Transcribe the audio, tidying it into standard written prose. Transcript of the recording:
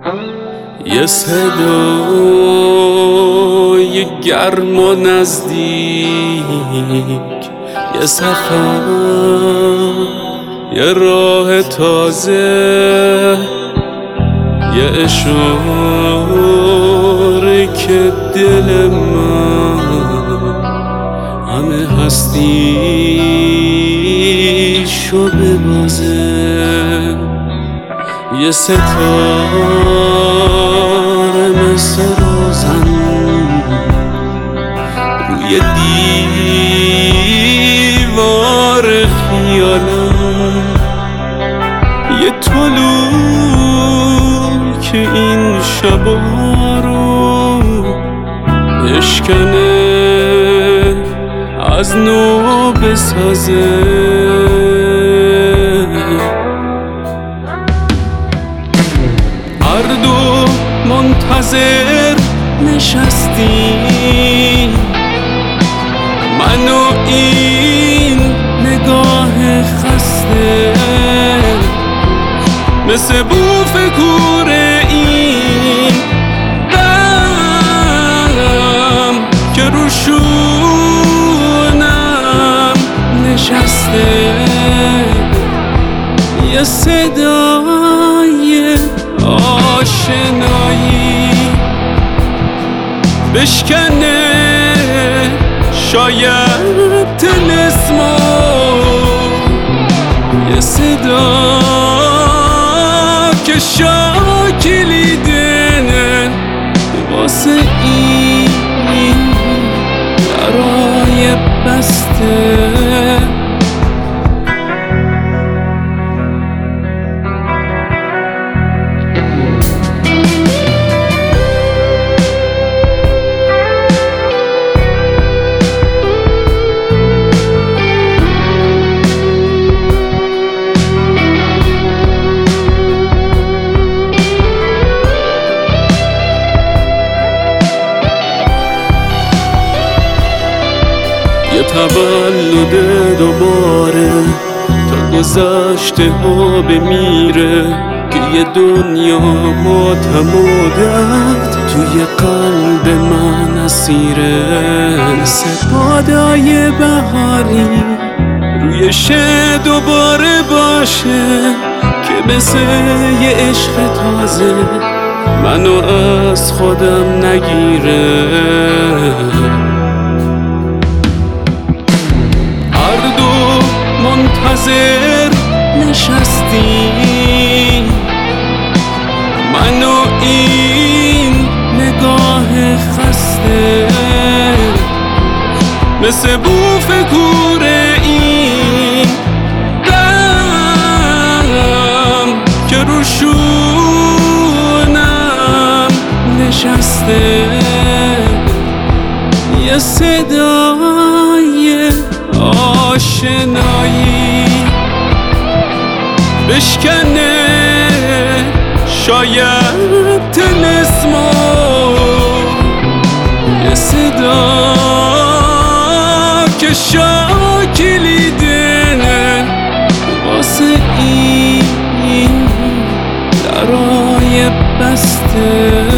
یه صدای گرم و نزدیک، یه سفر، یه راه تازه، یه اشاره که دل من همه هستیشو ببازه. یه ستاره مثل روزن روی دیوار خیالم، یه طلوع که این شبا رو بشکنه، از نو بسازه. هر دو منتظر نشستیم، من و این نگاه خسته، مثل بوف کوره این دم که رو شونم نشسته. یه صدای آشنایی بشکنه شاید طلسمو، یه صدا که شاکلیده واسه این برای بسته. یه تولد دوباره تا گذشته ها بمیره، که یه دنیا ماتم و درد توی قلب من اسیره. سپادای بهاری روی شه دوباره باشه، که مثل یه عشق تازه منو از خودم نگیره. منتظر نشستیم، من و این نگاه خسته، مثل بوف کوره این دم که رو شونم نشسته. یه صدای آشنایی بشکنه شاید طلسمو، یه صدا که شاکلیده واسه این درای بسته.